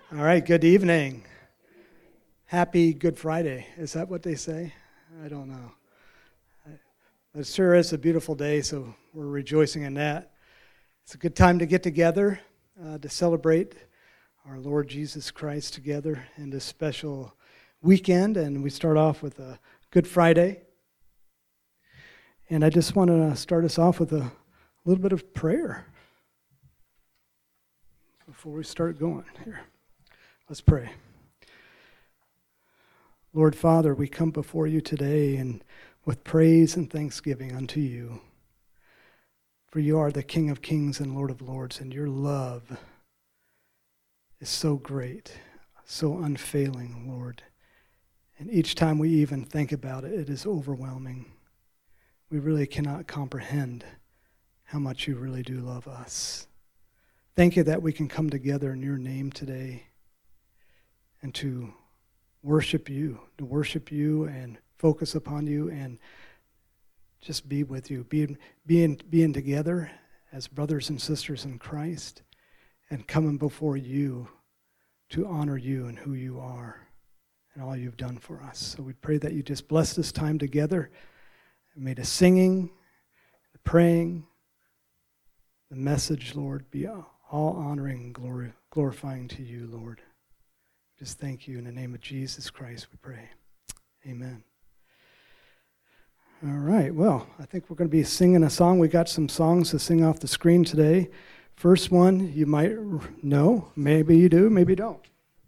All right, good evening. Happy Good Friday. Is that what they say? I don't know. It sure is a beautiful day, so we're rejoicing in that. It's a good time to get together to celebrate our Lord Jesus Christ together in this special weekend, and we start off with a Good Friday. And I just want to start us off with a little bit of prayer before we start going here. Let's pray. Lord Father, we come before you today and with praise and thanksgiving unto you. For you are the King of kings and Lord of lords, and your love is so great, so unfailing, Lord. And each time we even think about it, it is overwhelming. We really cannot comprehend how much you really do love us. Thank you that we can come together in your name today and to worship you and focus upon you and just be with you, being together as brothers and sisters in Christ and coming before you to honor you and who you are and all you've done for us. So we pray that you just bless this time together and may the singing, the praying, the message, Lord, be all honoring and glorifying to you, Lord. Just thank you in the name of Jesus Christ, we pray. Amen. All right, well, I think we're going to be singing a song. We got some songs to sing off the screen today. First one, you might know. Maybe you do, maybe you don't.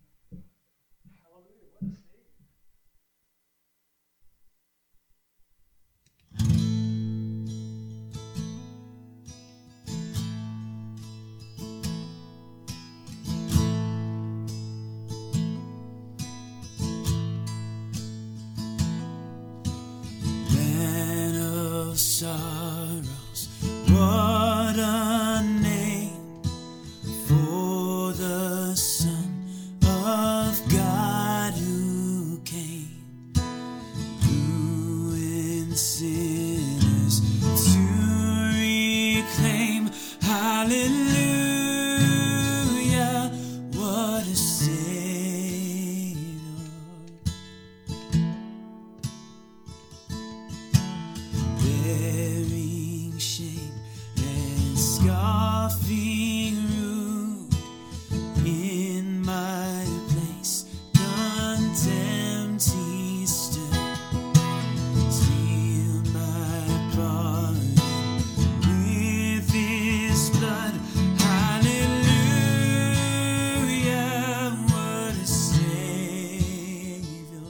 Sorrows, what a name for the Son of God who came, who in sinners to reclaim. Hallelujah, what a Savior. Bearing shame and scoffing rude, in my place condemned he stood, sealed my pardon with his blood. Hallelujah, what a Savior.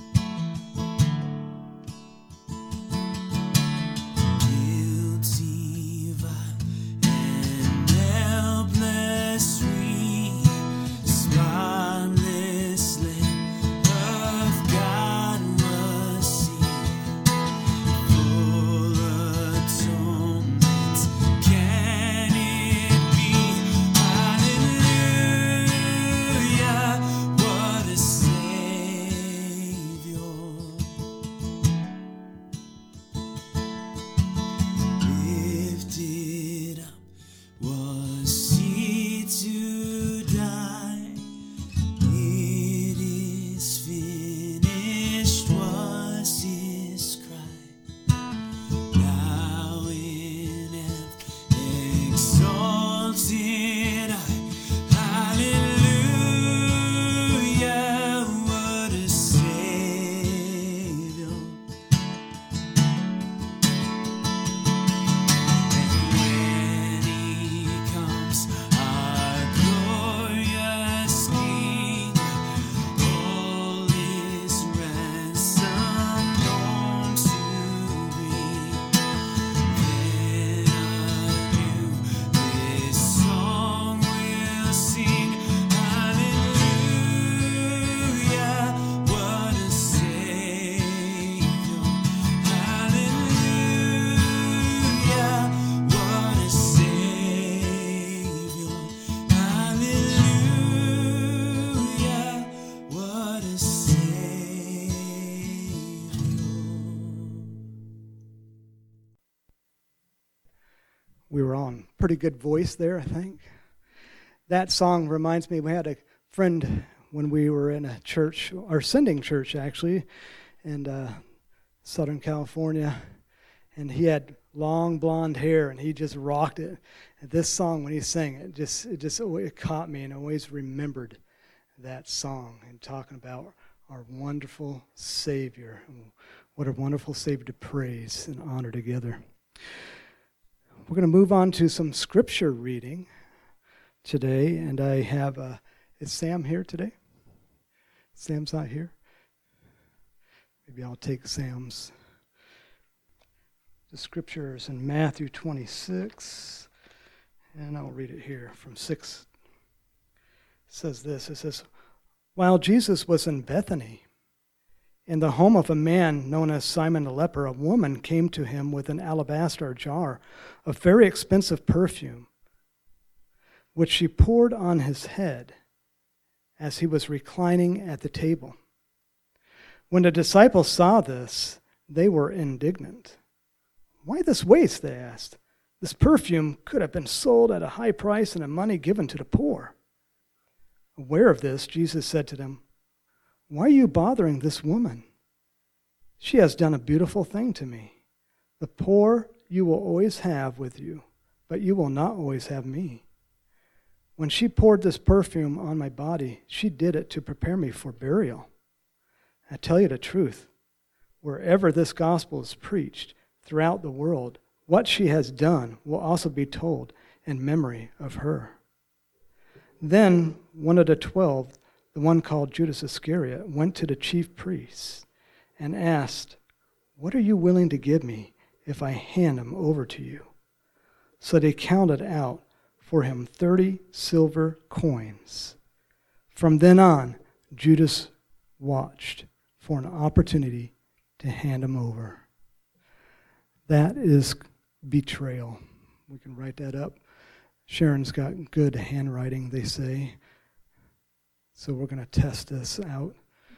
Guilty, vile, and helpless, we, spotless Lamb of God was seen, full atonement. Can it be? Hallelujah, what a Savior. Lifted up was he to die. It is finished was his cry. Now in heaven exalted I. Hallelujah, what a Savior. When he comes, our glorious King, all is ransom known to bring. Then anew this song we'll sing. Hallelujah, what a Savior. Hallelujah, what a Savior. Hallelujah, what a Savior. We were on pretty good voice there, I think. That song reminds me, we had a friend when we were in a church, our sending church actually, in Southern California, and he had long blonde hair, and he just rocked it. And this song, when he sang it, it caught me, and I always remembered that song and talking about our wonderful Savior. What a wonderful Savior to praise and honor together. We're going to move on to some scripture reading today, and I have, is Sam here today? Sam's not here? Maybe I'll take Sam's. The scriptures in Matthew 26, and I'll read it here from 6. It says this, it says, while Jesus was in Bethany, in the home of a man known as Simon the leper, a woman came to him with an alabaster jar of very expensive perfume, which she poured on his head as he was reclining at the table. When the disciples saw this, they were indignant. Why this waste, they asked. This perfume could have been sold at a high price and the money given to the poor. Aware of this, Jesus said to them, why are you bothering this woman? She has done a beautiful thing to me. The poor you will always have with you, but you will not always have me. When she poured this perfume on my body, she did it to prepare me for burial. I tell you the truth, wherever this gospel is preached throughout the world, what she has done will also be told in memory of her. Then one of the 12, the one called Judas Iscariot, went to the chief priests and asked, what are you willing to give me if I hand him over to you? So they counted out for him 30 silver coins. From then on, Judas watched for an opportunity to hand him over. That is betrayal. We can write that up. Sharon's got good handwriting, they say. So we're going to test this out.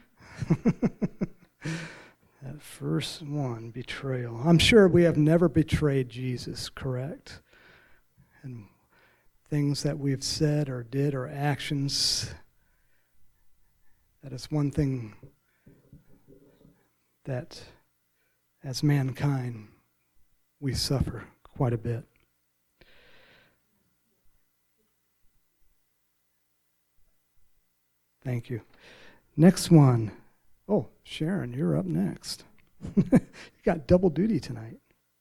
That first one, betrayal. I'm sure we have never betrayed Jesus, correct? And things that we've said or did or actions, that is one thing that as mankind we suffer quite a bit. Thank you. Next one. Oh, Sharon, you're up next. You got double duty tonight.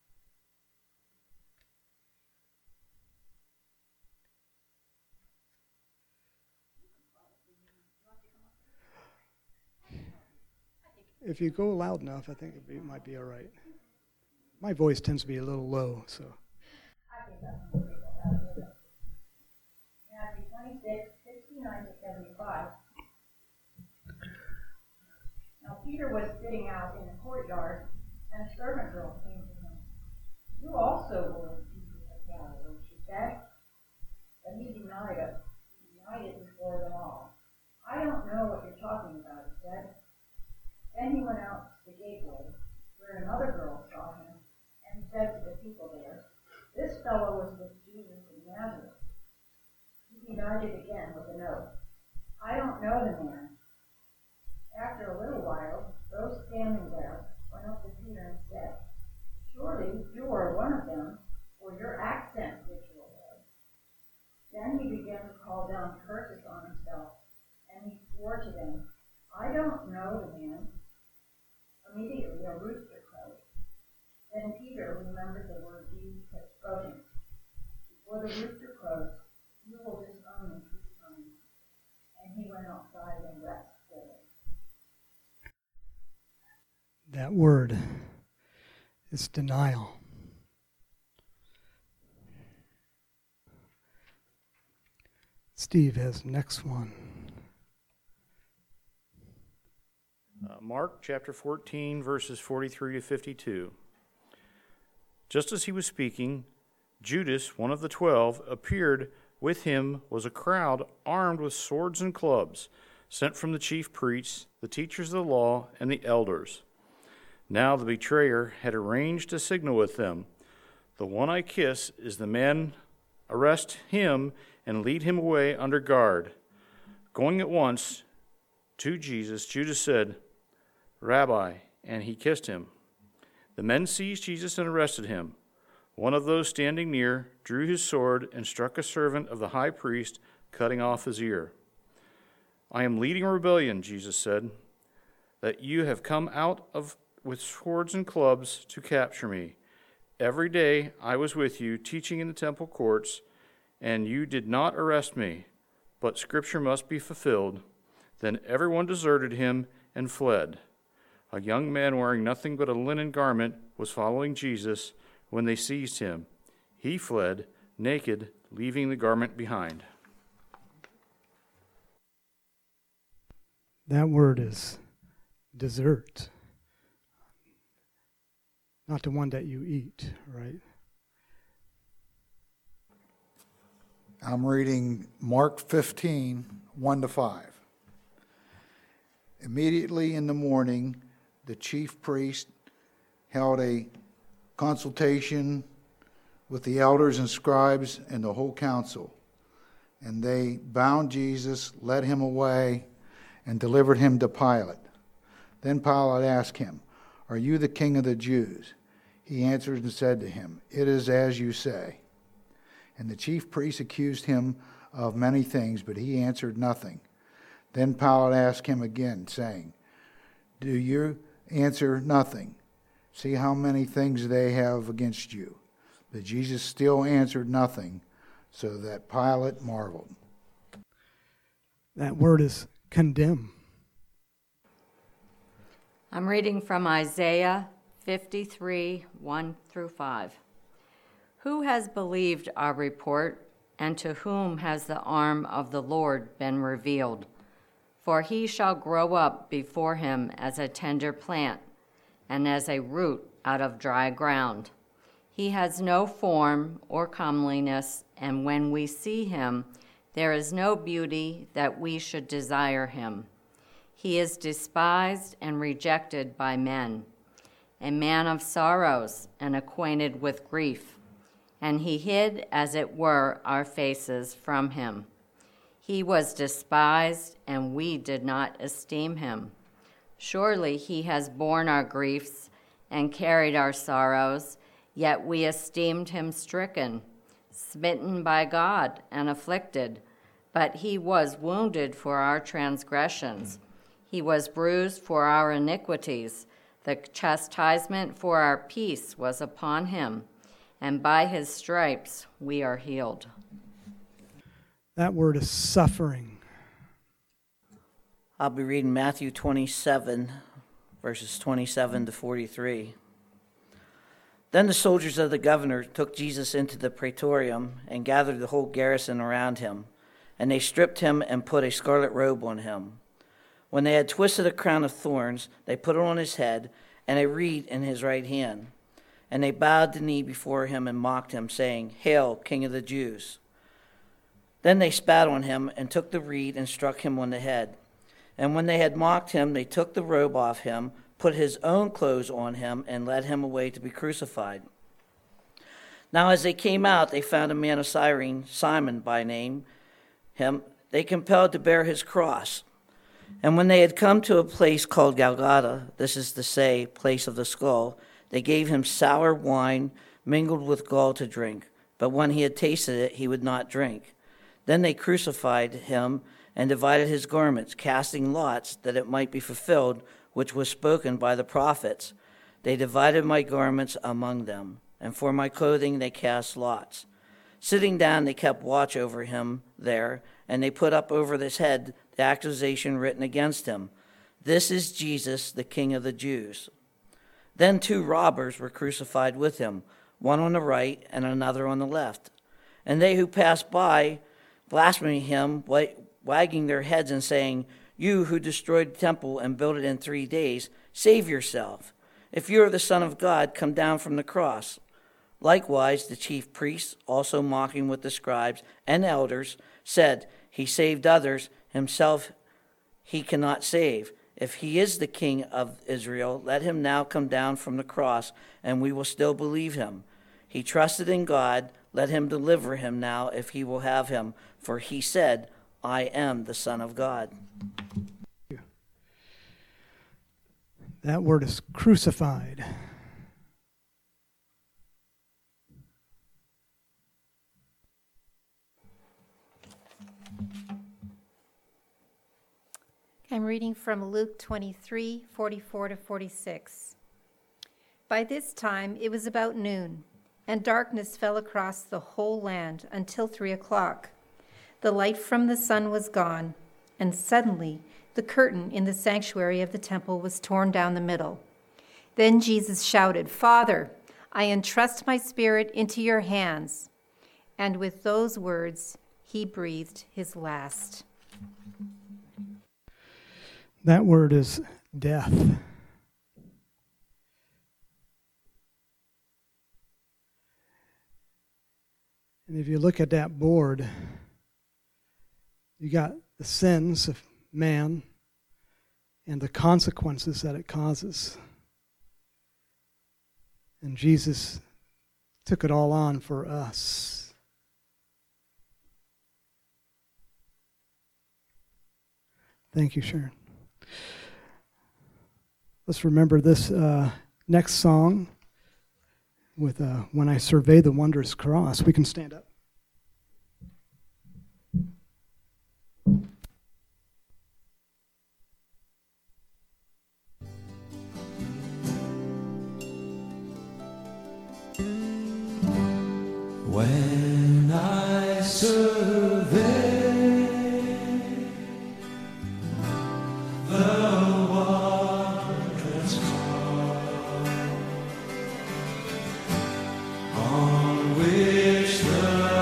If you go loud enough, I think it might be all right. My voice tends to be a little low, so. Matthew 26, 69 to 75. Now Peter was sitting out in the courtyard, and a servant girl came to him. You also were in Jesus of Galilee, she said. But he denied it before them all. I don't know what you're talking about, he said. Then he went out to the gateway, where another girl saw him, and said to the people there, this fellow was with Jesus of Nazareth. He denied it again with an oath. I don't know the man. After a little while, those standing there went up to Peter and said, surely you are one of them, for your accent ritual was. Then he began to call down curses on himself, and he swore to them, I don't know the man. Immediately a rooster crowed. Then Peter remembered the word Jesus had spoken. Before the rooster crows, you will disown me 3 times. And he went outside and wept bitterly. That word is denial. Steve has the next one. Mark chapter 14, verses 43 to 52. Just as he was speaking, Judas, one of the 12, appeared. With him was a crowd armed with swords and clubs, sent from the chief priests, the teachers of the law, and the elders. Now the betrayer had arranged a signal with them. The one I kiss is the man. Arrest him and lead him away under guard. Going at once to Jesus, Judas said, "Rabbi," and he kissed him. The men seized Jesus and arrested him. One of those standing near drew his sword and struck a servant of the high priest, cutting off his ear. "I am leading a rebellion," Jesus said, "that you have come out of with swords and clubs to capture me. Every day I was with you, teaching in the temple courts, and you did not arrest me. But Scripture must be fulfilled." Then everyone deserted him and fled. A young man wearing nothing but a linen garment was following Jesus when they seized him. He fled, naked, leaving the garment behind. That word is dessert. Not the one that you eat, right? I'm reading Mark 15, 1-5. Immediately in the morning, the chief priest held a consultation with the elders and scribes and the whole council. And they bound Jesus, led him away, and delivered him to Pilate. Then Pilate asked him, "Are you the king of the Jews?" He answered and said to him, "It is as you say." And the chief priests accused him of many things, but he answered nothing. Then Pilate asked him again, saying, "Do you answer nothing? See how many things they have against you." But Jesus still answered nothing, so that Pilate marveled. That word is condemn. I'm reading from Isaiah 53, 1-5. Who has believed our report, and to whom has the arm of the Lord been revealed? For he shall grow up before him as a tender plant, and as a root out of dry ground. He has no form or comeliness, and when we see him, there is no beauty that we should desire him. He is despised and rejected by men, a man of sorrows and acquainted with grief, and he hid, as it were, our faces from him. He was despised, and we did not esteem him. Surely he has borne our griefs and carried our sorrows, yet we esteemed him stricken, smitten by God, and afflicted. But he was wounded for our transgressions. He was bruised for our iniquities. The chastisement for our peace was upon him, and by his stripes we are healed. That word is suffering. I'll be reading Matthew 27, verses 27-43. Then the soldiers of the governor took Jesus into the praetorium and gathered the whole garrison around him. And they stripped him and put a scarlet robe on him. When they had twisted a crown of thorns, they put it on his head and a reed in his right hand. And they bowed the knee before him and mocked him, saying, "Hail, King of the Jews." Then they spat on him and took the reed and struck him on the head. And when they had mocked him, they took the robe off him, put his own clothes on him, and led him away to be crucified. Now as they came out, they found a man of Cyrene, Simon by name. Him they compelled to bear his cross. And when they had come to a place called Golgotha, this is to say, place of the skull, they gave him sour wine mingled with gall to drink. But when he had tasted it, he would not drink. Then they crucified him and divided his garments, casting lots, that it might be fulfilled, which was spoken by the prophets. They divided my garments among them, and for my clothing they cast lots. Sitting down, they kept watch over him there, and they put up over his head the accusation written against him, "This is Jesus, the King of the Jews." Then 2 robbers were crucified with him, one on the right and another on the left. And they who passed by blasphemed him, wagging their heads and saying, "You who destroyed the temple and built it in 3 days, save yourself. If you are the Son of God, come down from the cross." Likewise, the chief priests, also mocking with the scribes and elders, said, "He saved others, himself he cannot save. If he is the King of Israel, let him now come down from the cross, and we will still believe him. He trusted in God, let him deliver him now if he will have him. For he said, I am the Son of God. That word is crucified. I'm reading from Luke 23, 44 to 46. By this time it was about noon, and darkness fell across the whole land until 3 o'clock. The light from the sun was gone, and suddenly the curtain in the sanctuary of the temple was torn down the middle. Then Jesus shouted, "Father, I entrust my spirit into your hands." And with those words, he breathed his last. That word is death. And if you look at that board, you got the sins of man and the consequences that it causes. And Jesus took it all on for us. Thank you, Sharon. Let's remember this next song with When I Survey the Wondrous Cross. We can stand up. When I survey the wondrous cross on which the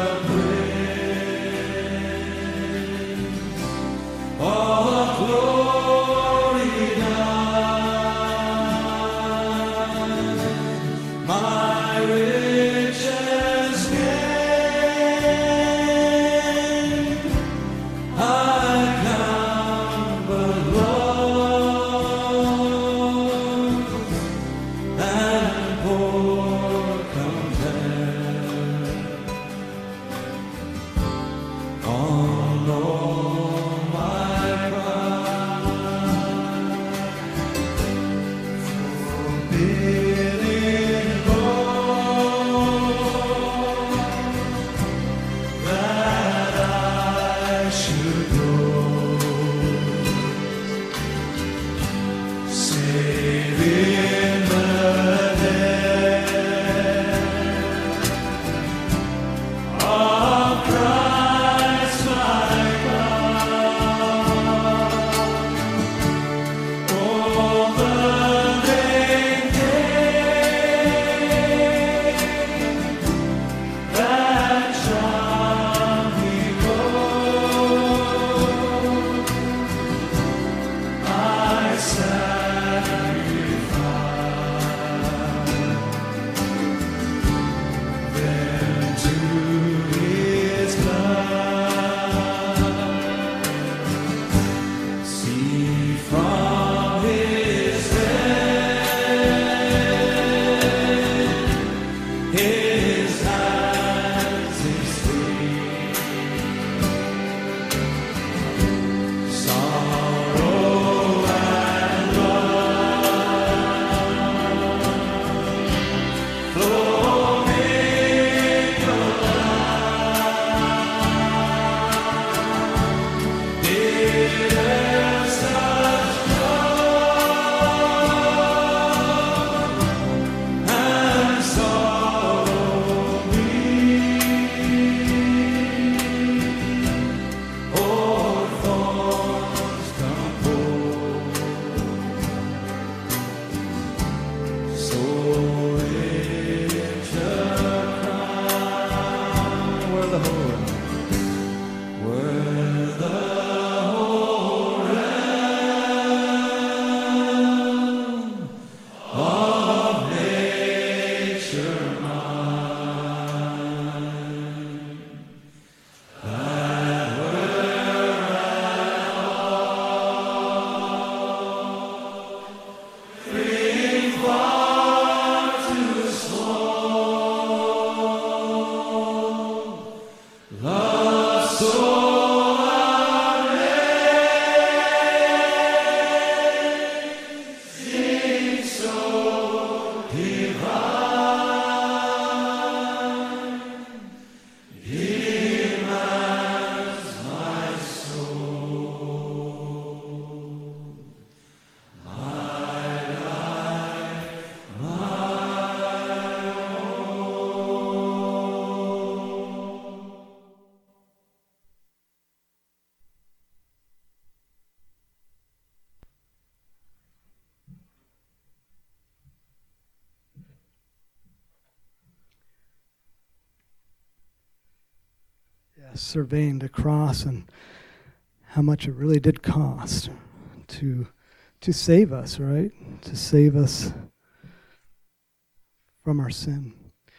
surveying the cross and how much it really did cost to save us, right? To save us from our sin.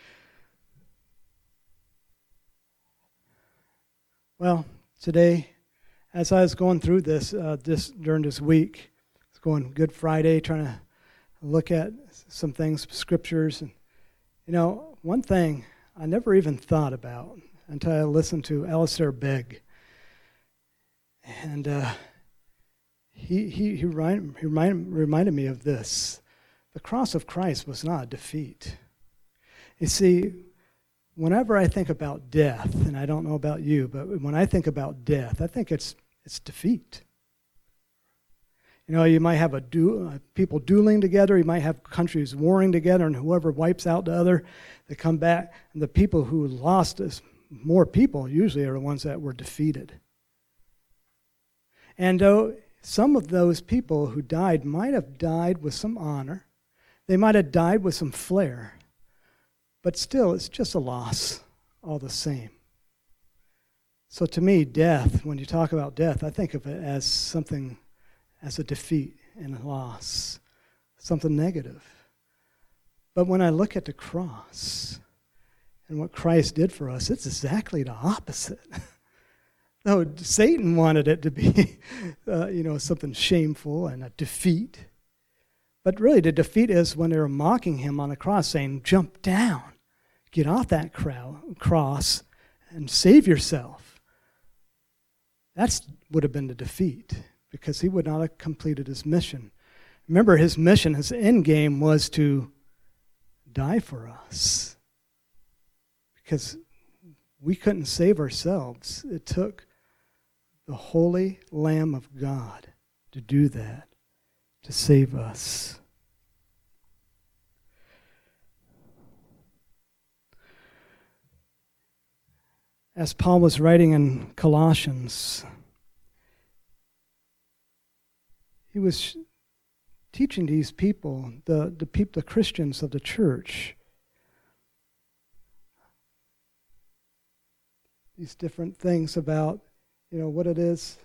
Well, today, as I was going through this during this week, it's going Good Friday, trying to look at some things, scriptures, and one thing I never even thought about until I listened to Alistair Begg, and he reminded me of this: the cross of Christ was not a defeat. You see, whenever I think about death, and I don't know about you, but when I think about death, I think it's defeat. You might have people dueling together. You might have countries warring together, and whoever wipes out the other, they come back. And the people who lost more people usually are the ones that were defeated. And some of those people who died might have died with some honor. They might have died with some flair. But still, it's just a loss all the same. So to me, death, when you talk about death, I think of it as something, as a defeat and a loss, something negative. But when I look at the cross and what Christ did for us, it's exactly the opposite. No, Satan wanted it to be, something shameful and a defeat. But really, the defeat is when they were mocking him on the cross, saying, "Jump down, get off that cross, and save yourself." That would have been the defeat, because he would not have completed his mission. Remember, his mission, his end game, was to die for us, because we couldn't save ourselves. It took the Holy Lamb of God to do that, to save us. As Paul was writing in Colossians, he was teaching these people, the Christians of the church, these different things about, what it is,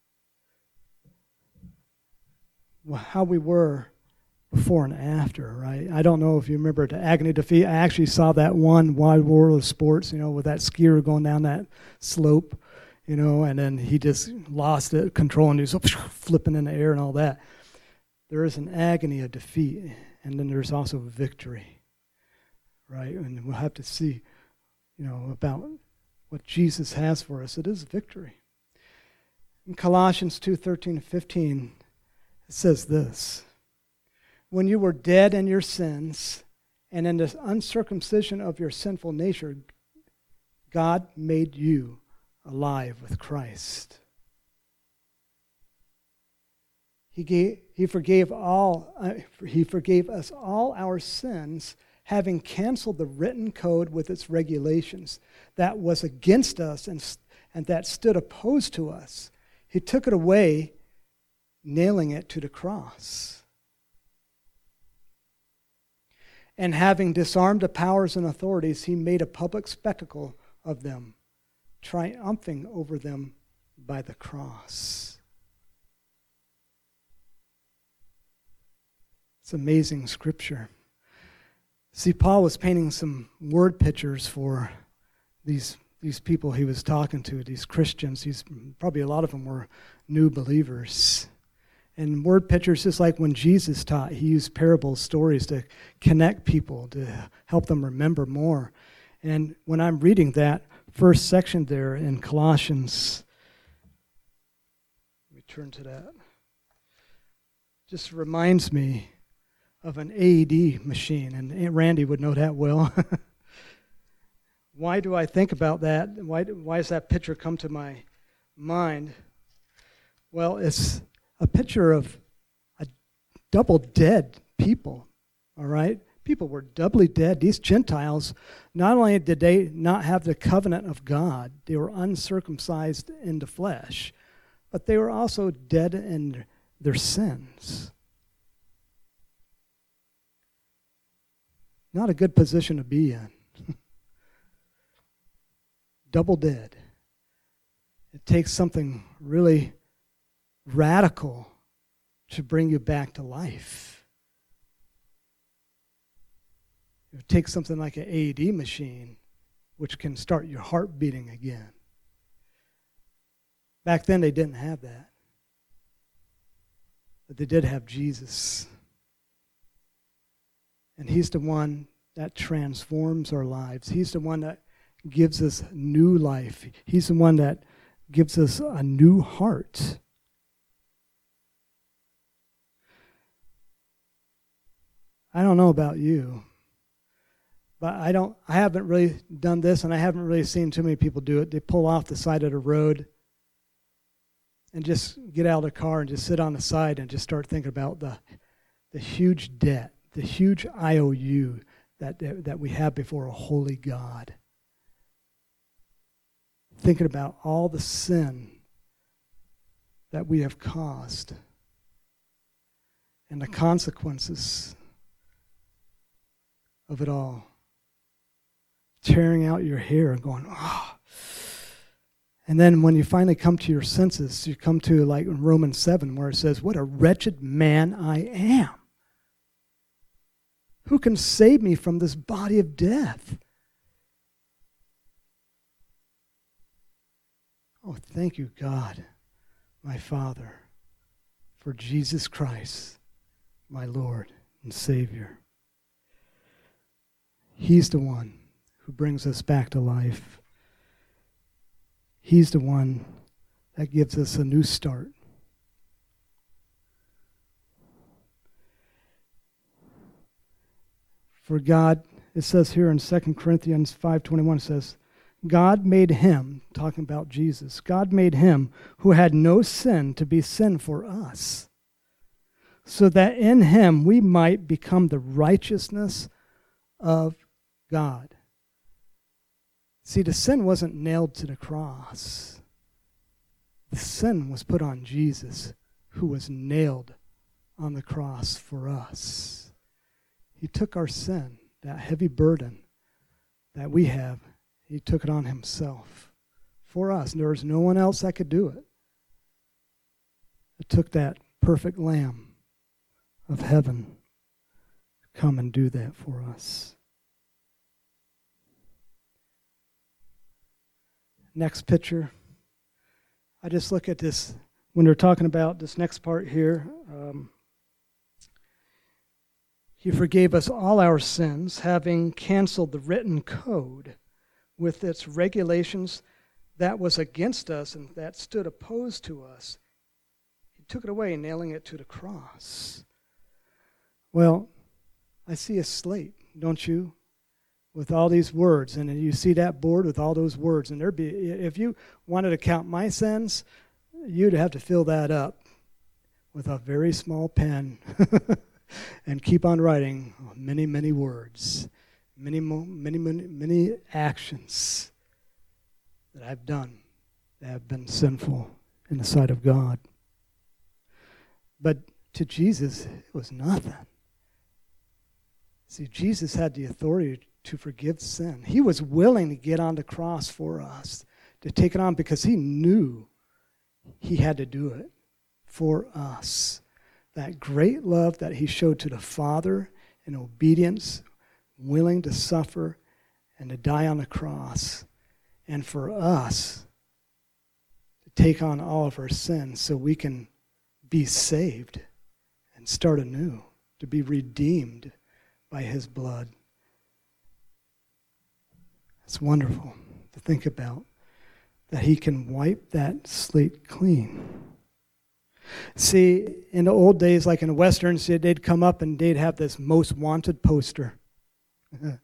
how we were before and after, right? I don't know if you remember the agony defeat. I actually saw that one Wide World of Sports, with that skier going down that slope, and then he just lost it, control, and he was flipping in the air and all that. There is an agony of defeat, and then there's also victory, right? And we'll have to see, about what Jesus has for us. It is victory. In Colossians 2:13-15, it says this: "When you were dead in your sins and in the uncircumcision of your sinful nature, God made you alive with Christ. He forgave us all our sins, having canceled the written code with its regulations that was against us and that stood opposed to us. He took it away, nailing it to the cross. And having disarmed the powers and authorities, he made a public spectacle of them, triumphing over them by the cross." It's amazing scripture. See, Paul was painting some word pictures for these people he was talking to, these Christians. Probably a lot of them were new believers. And word pictures, just like when Jesus taught, he used parables, stories to connect people, to help them remember more. And when I'm reading that first section there in Colossians, let me turn to that. Just reminds me of an AED machine, and Aunt Randy would know that well. Why do I think about that? Why does that picture come to my mind? Well, it's a picture of a double dead people, all right? People were doubly dead. These Gentiles, not only did they not have the covenant of God, they were uncircumcised in the flesh, but they were also dead in their sins. Not a good position to be in. Double dead. It takes something really radical to bring you back to life. It takes something like an AED machine, which can start your heart beating again. Back then, they didn't have that. But they did have Jesus. And he's the one that transforms our lives. He's the one that gives us new life. He's the one that gives us a new heart. I don't know about you, but I haven't really done this, and I haven't really seen too many people do it. They pull off the side of the road and just get out of the car and just sit on the side and just start thinking about the huge debt, the huge IOU that we have before a holy God. Thinking about all the sin that we have caused and the consequences of it all. Tearing out your hair and going, oh. And then when you finally come to your senses, you come to like in Romans 7 where it says, what a wretched man I am. Who can save me from this body of death? Oh, thank you, God, my Father, for Jesus Christ, my Lord and Savior. He's the one who brings us back to life. He's the one that gives us a new start. For God, it says here in 2 Corinthians 5:21, it says, God made him, talking about Jesus, God made him who had no sin to be sin for us, so that in him we might become the righteousness of God. See, the sin wasn't nailed to the cross. The sin was put on Jesus, who was nailed on the cross for us. He took our sin, that heavy burden that we have, he took it on himself for us. There was no one else that could do it. It took that perfect Lamb of heaven to come and do that for us. Next picture. I just look at this when they're talking about this next part here. He forgave us all our sins, having canceled the written code with its regulations that was against us and that stood opposed to us. He took it away, nailing it to the cross. Well, I see a slate, don't you? With all these words, and you see that board with all those words, and there'd be, if you wanted to count my sins, you'd have to fill that up with a very small pen and keep on writing many, many words, many actions that I've done that have been sinful in the sight of God. But to Jesus, it was nothing. See, Jesus had the authority to forgive sin. He was willing to get on the cross for us, to take it on because he knew he had to do it for us. That great love that he showed to the Father in obedience, willing to suffer and to die on the cross, and for us to take on all of our sins so we can be saved and start anew, to be redeemed by his blood. It's wonderful to think about that he can wipe that slate clean. See, in the old days, like in the Westerns, they'd come up and they'd have this most wanted poster. A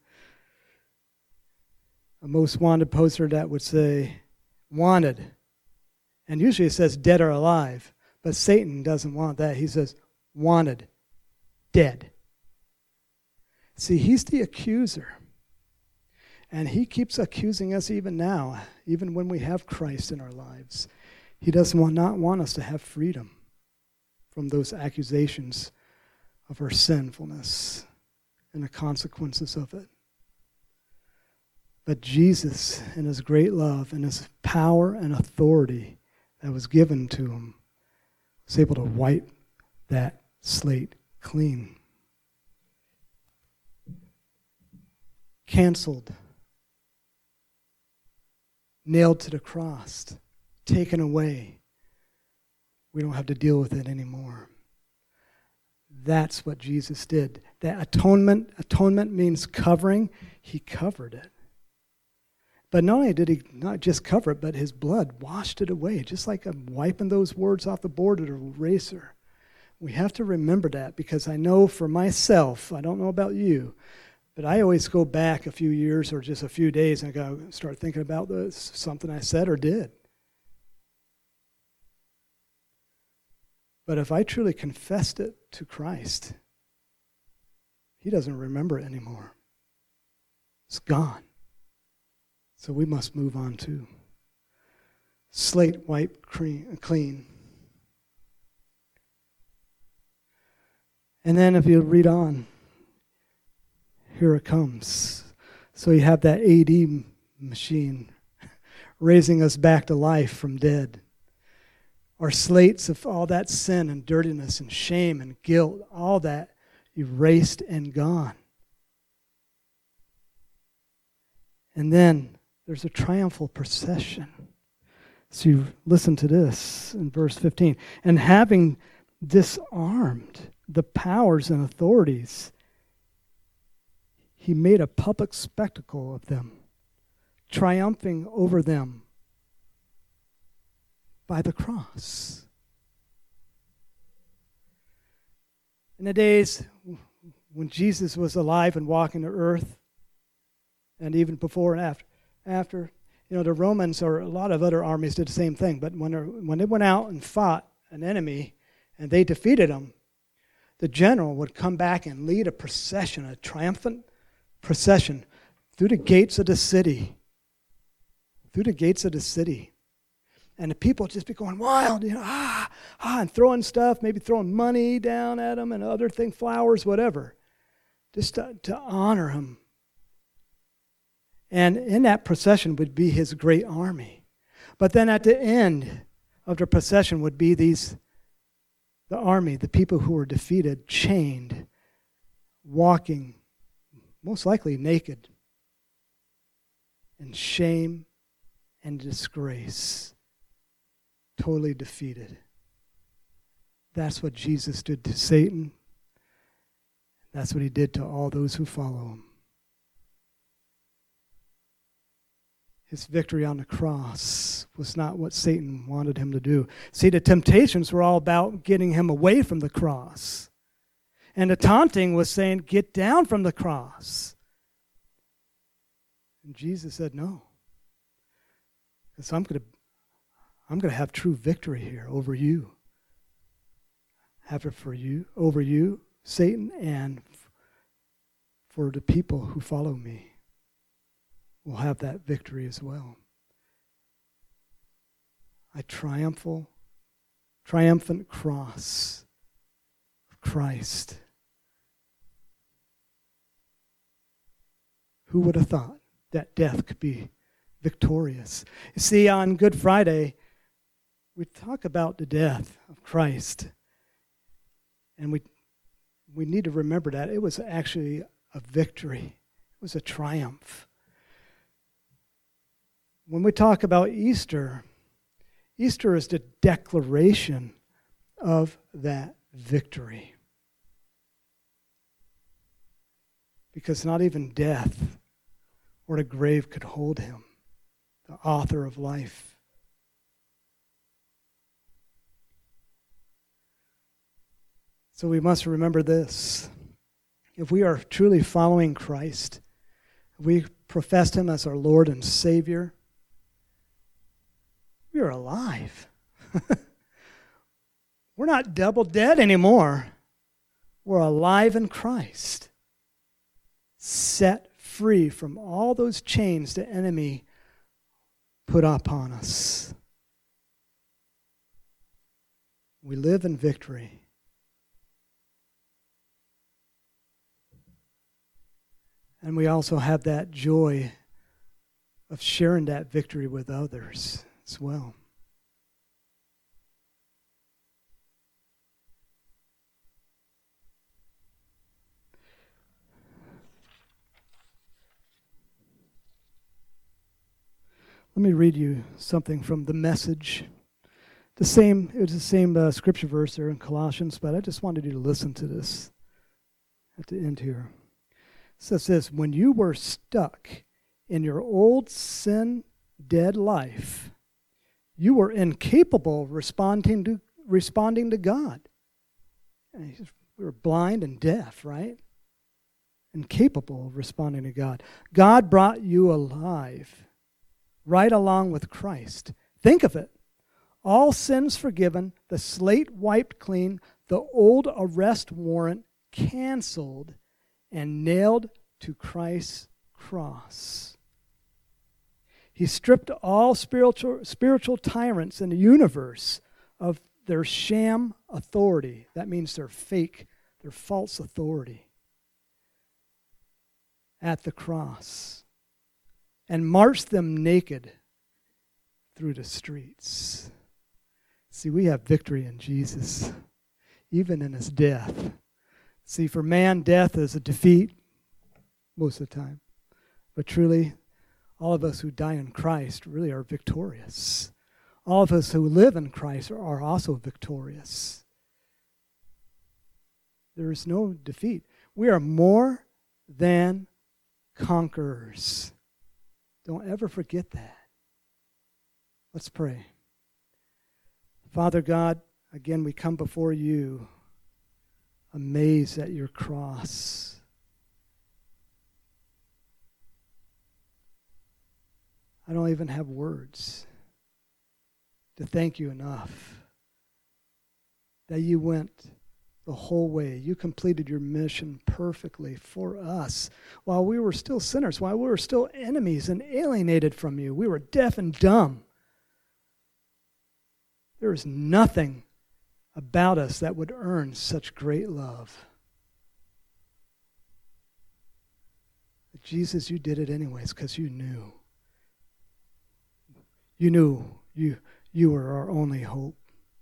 most wanted poster that would say, wanted. And usually it says dead or alive. But Satan doesn't want that. He says, wanted, dead. See, he's the accuser. And he keeps accusing us even now, even when we have Christ in our lives. He does not want us to have freedom from those accusations of our sinfulness and the consequences of it. But Jesus, in his great love and his power and authority that was given to him, was able to wipe that slate clean. Canceled. Nailed to the cross. Taken away. We don't have to deal with it anymore. That's what Jesus did. That atonement means covering. He covered it. But not only did he not just cover it, but his blood washed it away, just like I'm wiping those words off the board with an eraser. We have to remember that, because I know for myself, I don't know about you, but I always go back a few years or just a few days and I go start thinking about something I said or did. But if I truly confessed it to Christ, he doesn't remember it anymore. It's gone. So we must move on too. Slate wiped clean. And then if you read on, here it comes. So you have that AD machine raising us back to life from dead. Our slates of all that sin and dirtiness and shame and guilt, all that erased and gone. And then there's a triumphal procession. So you listen to this in verse 15. And having disarmed the powers and authorities, he made a public spectacle of them, triumphing over them by the cross. In the days when Jesus was alive and walking the earth, and even before and after, the Romans or a lot of other armies did the same thing. But when they went out and fought an enemy and they defeated them, the general would come back and lead a procession, a triumphant procession through the gates of the city. Through the gates of the city. And the people would just be going wild, and throwing stuff, maybe throwing money down at them and other things, flowers, whatever, just to honor him. And in that procession would be his great army. But then at the end of the procession would be the army, the people who were defeated, chained, walking, most likely naked, in shame and disgrace. Totally defeated. That's what Jesus did to Satan. That's what he did to all those who follow him. His victory on the cross was not what Satan wanted him to do. See, the temptations were all about getting him away from the cross. And the taunting was saying, get down from the cross. And Jesus said, no. Because I'm going to have true victory here over you. Have it for you, over you, Satan, and for the people who follow me. We'll have that victory as well. A triumphant cross of Christ. Who would have thought that death could be victorious? You see, on Good Friday, we talk about the death of Christ. And we need to remember that it was actually a victory. It was a triumph. When we talk about Easter, Easter is the declaration of that victory. Because not even death or the grave could hold him, the author of life. So we must remember this. If we are truly following Christ, if we profess him as our Lord and Savior, we are alive. We're not double dead anymore. We're alive in Christ. Set free from all those chains the enemy put upon us. We live in victory. And we also have that joy of sharing that victory with others as well. Let me read you something from the Message. It was the same scripture verse there in Colossians, but I just wanted you to listen to this at the end here. It says this: when you were stuck in your old sin-dead life, you were incapable of responding to God. We were blind and deaf, right? Incapable of responding to God. God brought you alive, right along with Christ. Think of it. All sins forgiven, the slate wiped clean, the old arrest warrant canceled and nailed to Christ's cross. He stripped all spiritual tyrants in the universe of their sham authority. That means their fake, their false authority at the cross, and marched them naked through the streets. See, we have victory in Jesus, even in his death. See, for man, death is a defeat most of the time. But truly, all of us who die in Christ really are victorious. All of us who live in Christ are also victorious. There is no defeat. We are more than conquerors. Don't ever forget that. Let's pray. Father God, again, we come before you amazed at your cross. I don't even have words to thank you enough that you went the whole way. You completed your mission perfectly for us while we were still sinners, while we were still enemies and alienated from you. We were deaf and dumb. There is nothing about us that would earn such great love. But Jesus, you did it anyways because you knew. You knew you were our only hope.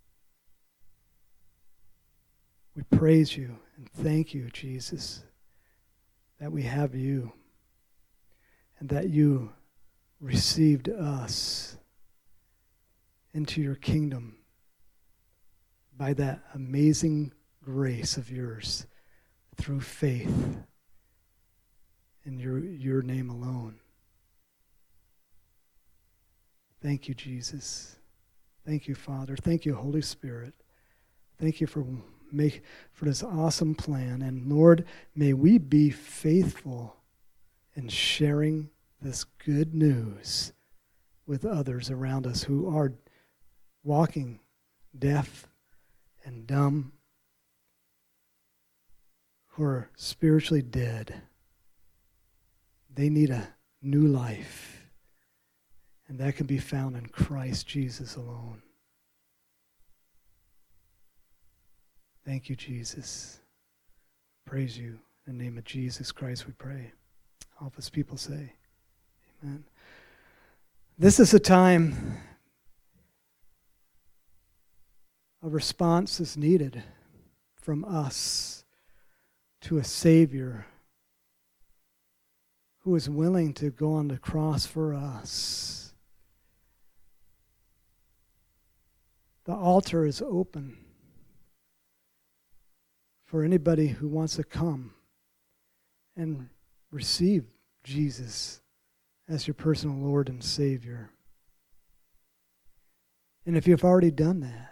We praise you and thank you, Jesus, that we have you and that you received us into your kingdom by that amazing grace of yours through faith in your name alone. Thank you, Jesus. Thank you, Father. Thank you, Holy Spirit. Thank you for this awesome plan. And Lord, may we be faithful in sharing this good news with others around us who are walking deaf and dumb, who are spiritually dead. They need a new life, and that can be found in Christ Jesus alone. Thank you, Jesus. Praise you. In the name of Jesus Christ we pray. All of us people say, amen. This is a time a response is needed from us to a Savior who is willing to go on the cross for us. The altar is open for anybody who wants to come and receive Jesus as your personal Lord and Savior. And if you've already done that,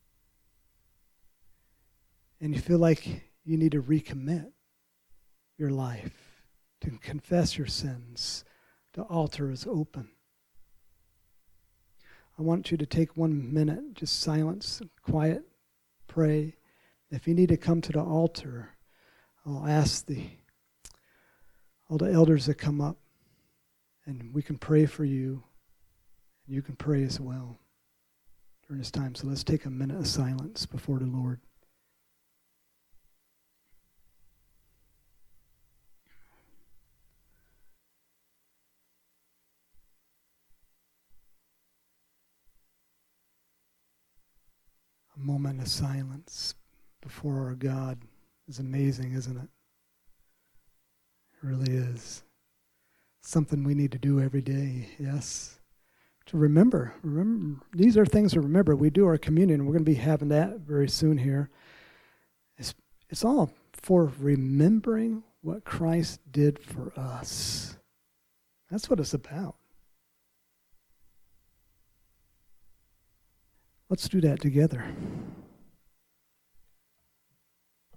and you feel like you need to recommit your life, to confess your sins, the altar is open. I want you to take 1 minute, just silence, quiet, pray. If you need to come to the altar, I'll ask all the elders that come up, and we can pray for you, and you can pray as well during this time. So let's take a minute of silence before the Lord. A moment of silence before our God is amazing, isn't it? It really is. Something we need to do every day, yes. To remember. These are things to remember. We do our communion. We're going to be having that very soon here. It's all for remembering what Christ did for us. That's what it's about. Let's do that together. I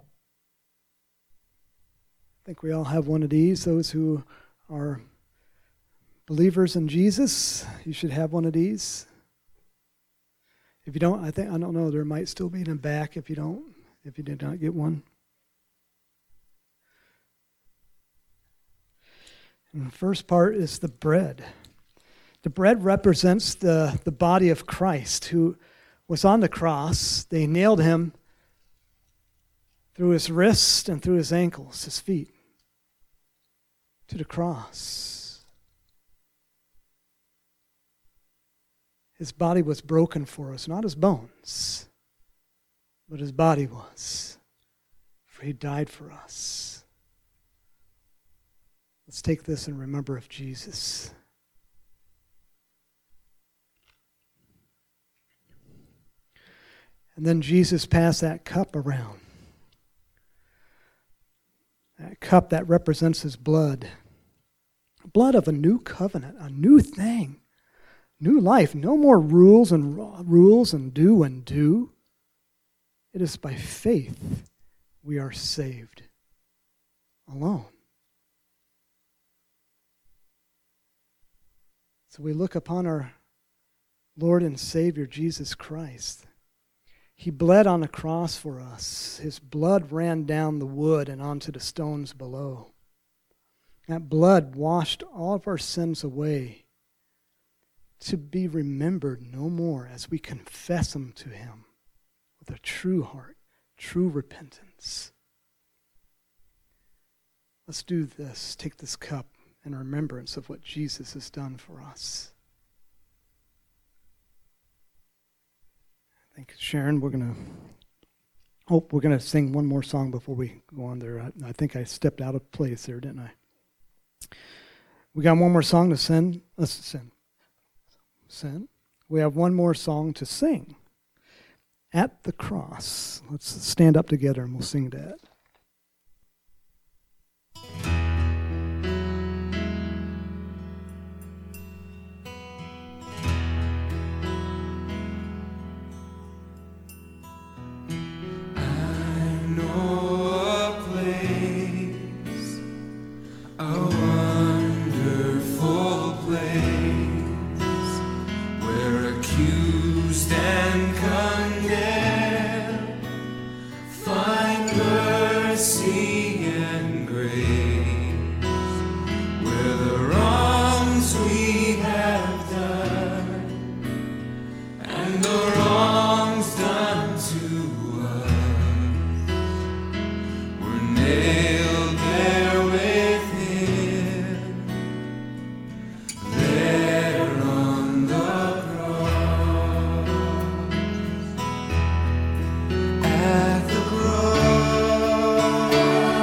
think we all have one of these. Those who are believers in Jesus, you should have one of these. If you don't, I don't know, there might still be in the back if you did not get one. And the first part is the bread. The bread represents the body of Christ who was on the cross. They nailed him through his wrists and through his ankles, his feet, to the cross. His body was broken for us, not his bones, but his body was, for he died for us. Let's take this and remember of Jesus. And then Jesus passed that cup around. That cup that represents his blood. Blood of a new covenant, a new thing, new life. No more rules and do. It is by faith we are saved alone. So we look upon our Lord and Savior Jesus Christ. He bled on the cross for us. His blood ran down the wood and onto the stones below. That blood washed all of our sins away to be remembered no more as we confess them to him with a true heart, true repentance. Let's do this. Take this cup in remembrance of what Jesus has done for us. Thank you, Sharon. We're gonna sing one more song before we go on there. I think I stepped out of place there, didn't I? We got one more song to sing. Sing. We have one more song to sing. At the Cross. Let's stand up together and we'll sing that. At the cross.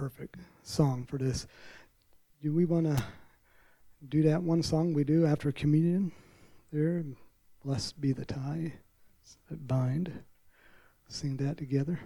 perfect song for this. Do we want to do that one song we do after communion? There, blessed be the tie that bind. Sing that together.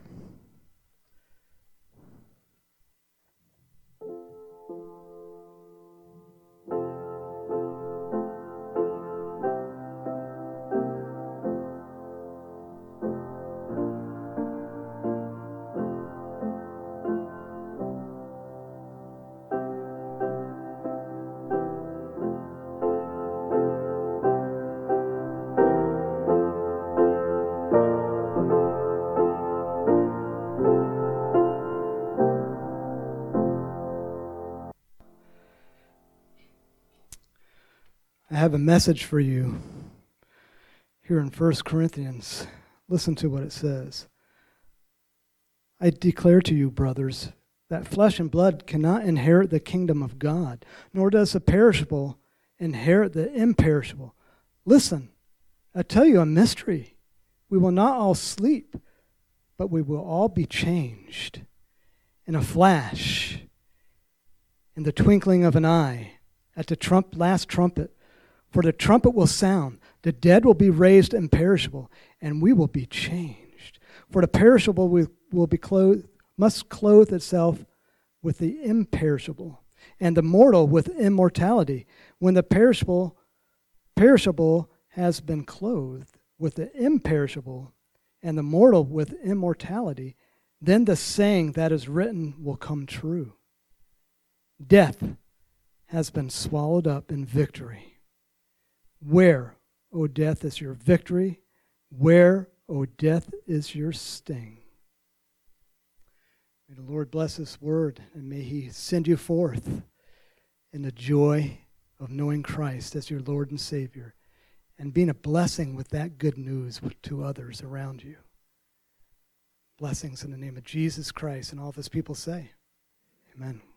I have a message for you here in 1 Corinthians. Listen to what it says. I declare to you, brothers, that flesh and blood cannot inherit the kingdom of God, nor does the perishable inherit the imperishable. Listen, I tell you a mystery. We will not all sleep, but we will all be changed in a flash, in the twinkling of an eye, at the last trumpet. For the trumpet will sound, the dead will be raised imperishable, and we will be changed. For the perishable will be must clothe itself with the imperishable, and the mortal with immortality. When the perishable has been clothed with the imperishable, and the mortal with immortality, then the saying that is written will come true. Death has been swallowed up in victory. Where, O death, is your victory? Where, O death, is your sting? May the Lord bless His word, and may He send you forth in the joy of knowing Christ as your Lord and Savior, and being a blessing with that good news to others around you. Blessings in the name of Jesus Christ, and all of His people say, amen.